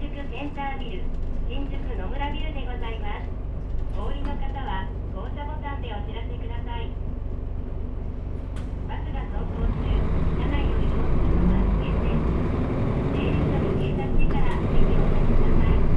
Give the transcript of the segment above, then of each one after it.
宿センタービル、新宿野村ビルでございます。お降りの方は降車ボタンでお知らせください。バスが走行中、車内を移動するのは危険です。停留所に停車してから席をお立ちください。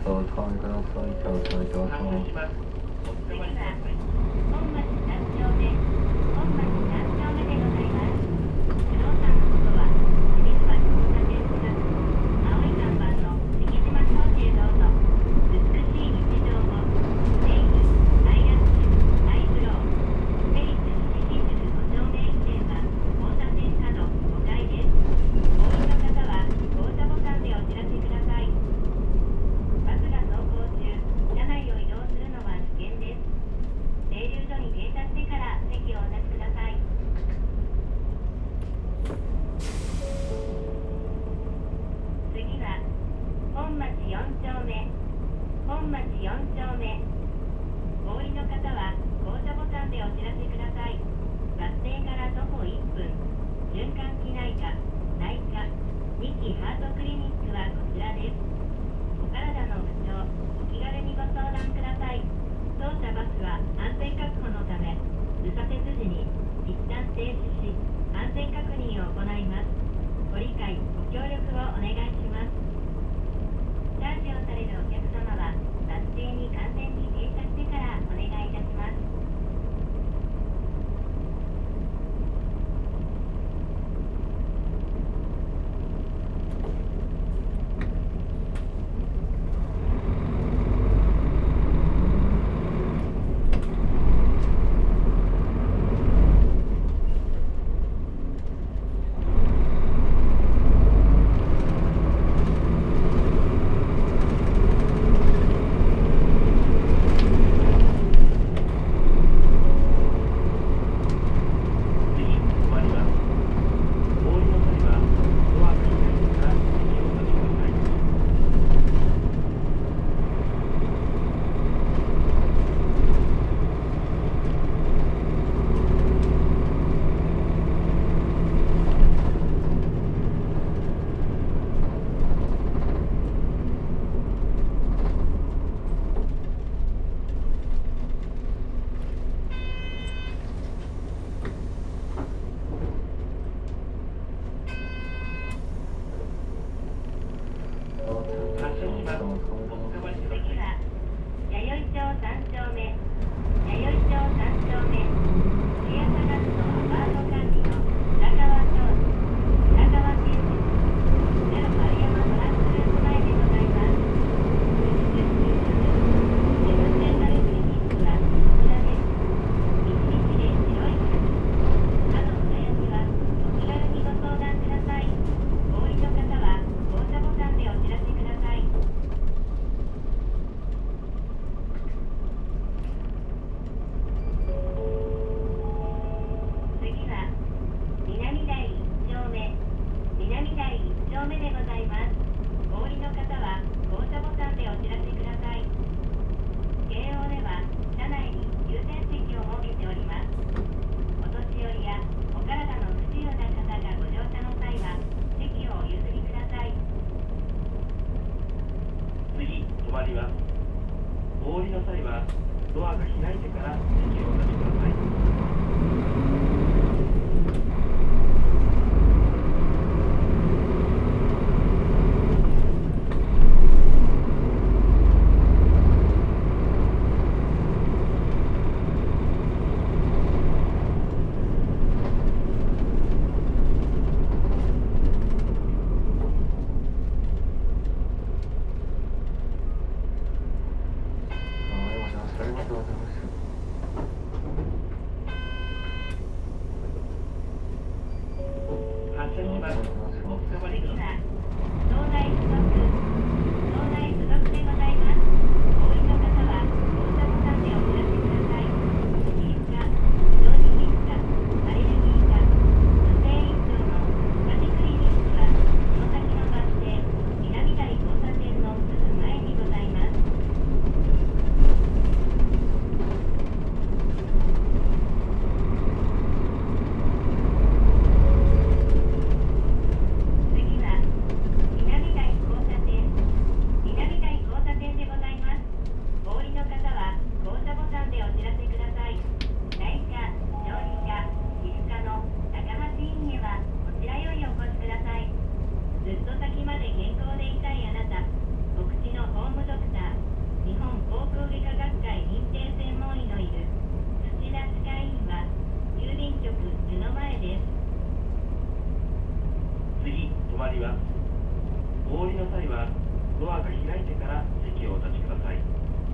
お使いください。じゃあお伝えいたします。 次は本町3丁目でございます。不動産のことは清水橋交差点近く青い看板の関島商事へどうぞ。美しい日常をネイル、アイラッシュ、アイブロウ、ステリス新宿5丁目駅店は交差点角5階です。お降りの方は降車ボタンでお知らせください。バスが走行中、車内を移動するのは危険です。停留所に停車してから席をお立ちください。次は本町4丁目。お降りの方は降車ボタンでお知らせください。バス停から徒歩1分、循環器内科、内科、2期ハートクリニックはこちらです。お体の不調、お気軽にご相談ください。当社バスは安全確保のため、右左折時に一旦停止し、安全確認を行います。ご理解、ご協力をお願いします。チャージをされるお客様は、バス停に完全に停車してからお願いいたします。交まります。お降りの際はドアが開いてから席をお立ちください。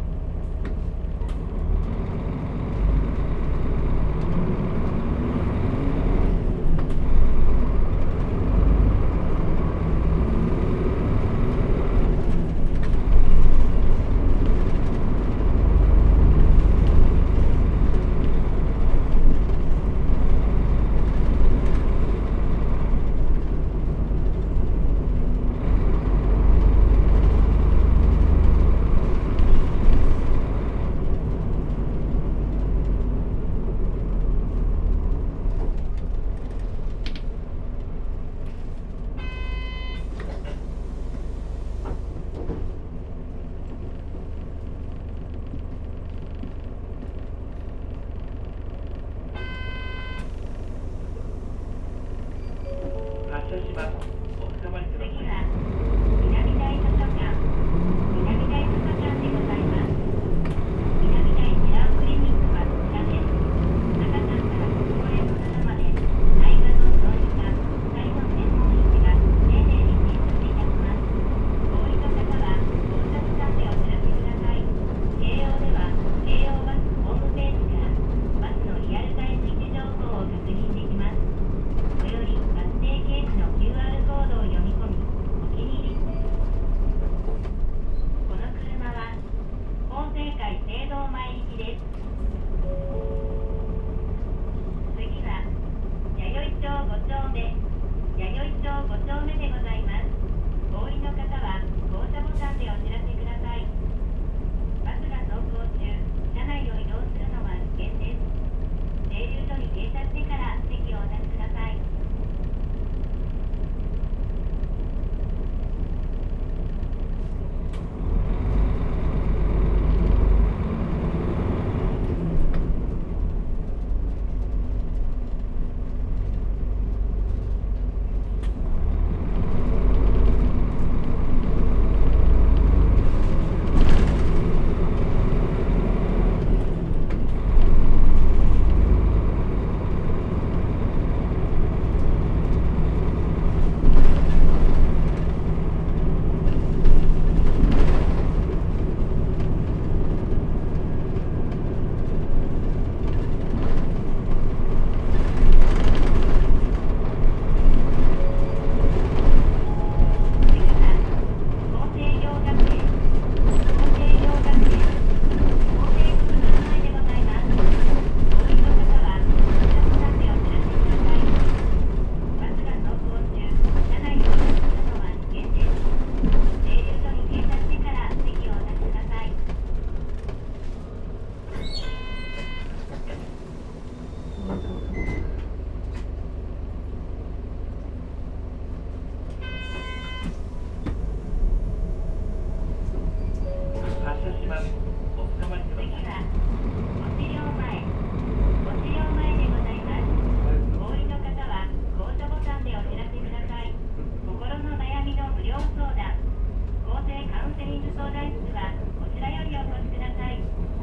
発車します。おつかまりください。 次は南大図書館でございます。南大ミラークリニックはこちらです。赤ちゃんから高齢の方まで大画の教授が最後の専門医師が丁寧に診察いたします。お降りの方は降車ボタンでお知らせください。京王では京王バスホームページからバスのリアルタイム位置情報を確認できます。これよりバス停掲示の QR コードを読み込み、お気に入り。この車は法政会聖堂前行きです。次は弥生町5丁目でございます。お降りの方は降車ボタンでお知らせください。バスが走行中、車内を移動するのは危険です。停留所に停車してから席をお立ちください。 発車します。おつかまりくだ次さい。 は五資料前でございます。お降りの方は降車ボタンでお知らせください。心の悩みの無料相談、公正カウンセリング相談室はこちらよりお越しください。